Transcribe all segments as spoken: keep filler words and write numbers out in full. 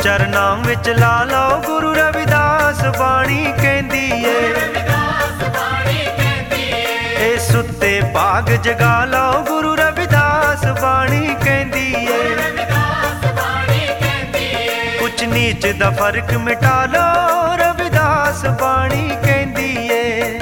चरनां विच ला लो गुरु रविदास बाणी कहंदी ए ए सुते भाग जगा लो गुरु रविदास बाणी कहंदी ए कुछ नीच दा फर्क मिटा लो रविदास बाणी कहंदी ए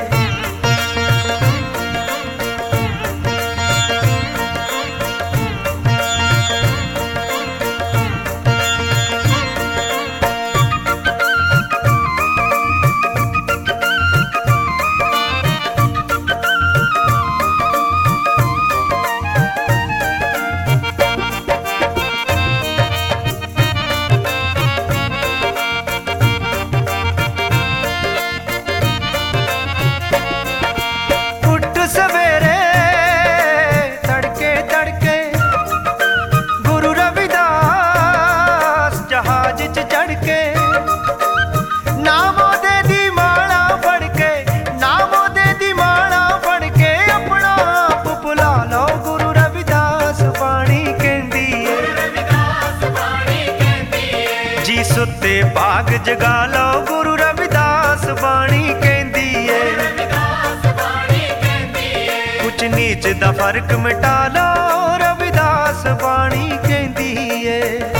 सुते भाग जगा लो गुरु रविदास बाणी कहंदी ए कुछ नीच दा फर्क मिटा लो रविदास बाणी कहंदी ए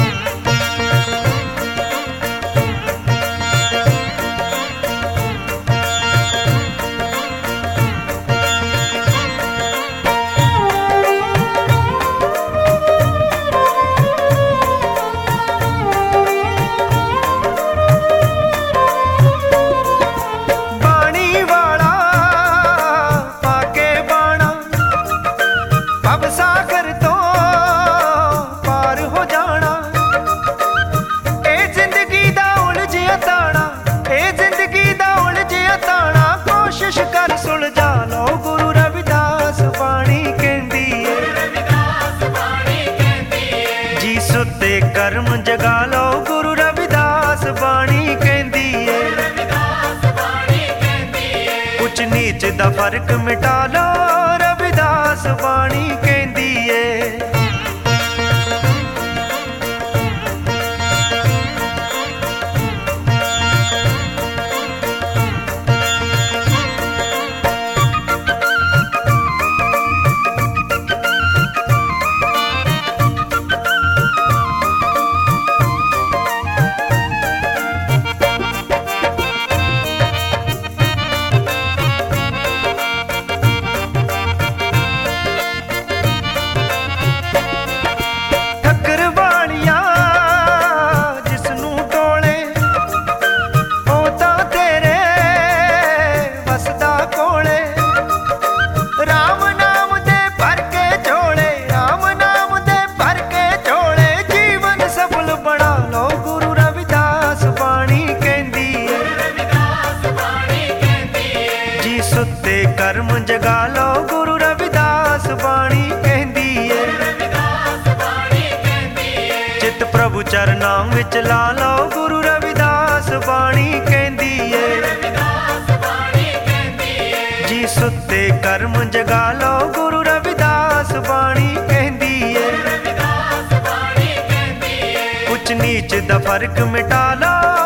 कर्म जगा लो गुरु रविदास बाणी कहंदी ए कुछ नीच दा फर्क मिटा लो रविदास बाणी कहंदी ए सुते कर्म जगा लो गुरु रविदास बाणी कहंदी ए चित प्रभु चरनां विच ला लो गुरु रविदास बाणी कहंदी ए जी सुते कर्म जगा लो गुरु रविदास बाणी कहंदी ए कुछ नीच दा फर्क मिटा लो